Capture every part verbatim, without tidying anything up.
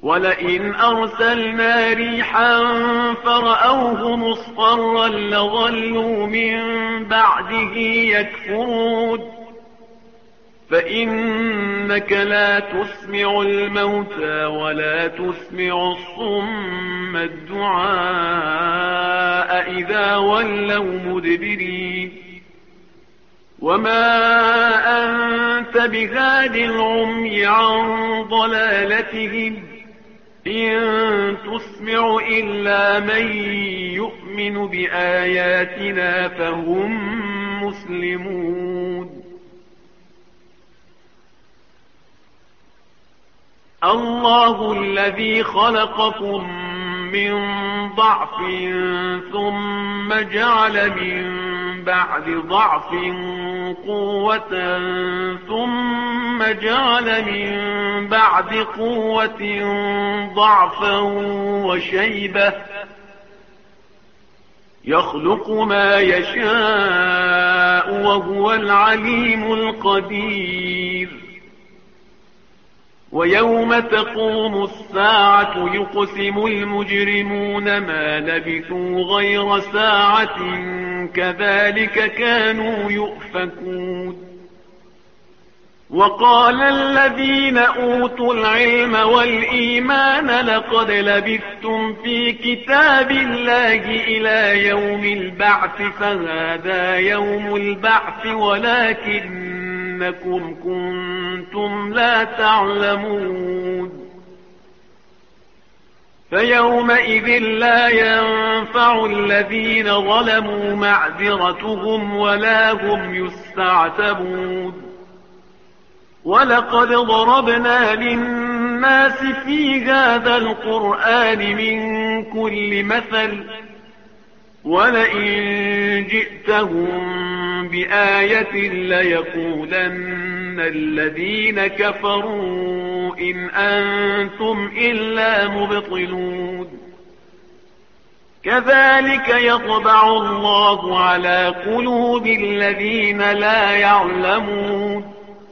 ولئن أرسلنا ريحا فرأوه مصفرا لظلوا من بعده يكفرون فإنك لا تسمع الموتى ولا تسمع الصم الدعاء إذا ولوا مدبرين وما أنت بهاد العمي عن ضلالتهم إن تسمع إلا من يؤمن بآياتنا فهم مسلمون الله الذي خلقكم من ضعف ثم جعل من بعد ضعف قوة ثم جعل من بعد قوة ضعفا وشيبة يخلق ما يشاء وهو العليم القدير ويوم تقوم الساعة يقسم المجرمون ما لبثوا غير ساعة كذلك كانوا يؤفكون وقال الذين أوتوا العلم والإيمان لقد لبثتم في كتاب الله إلى يوم البعث فهذا يوم البعث ولكنكم كنتم لا تعلمون فيومئذ لا ينفع الذين ظلموا معذرتهم ولا هم يستعتبون ولقد ضربنا للناس في هذا القرآن من كل مثل ولئن جئتهم بآية ليقولن الذين كفروا إن أنتم إلا مبطلون كذلك يطبع الله على قلوب الذين لا يعلمون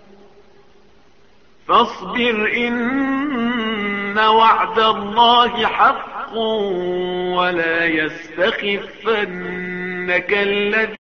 فاصبر إن وعد الله حق ولا يستخفنك الذين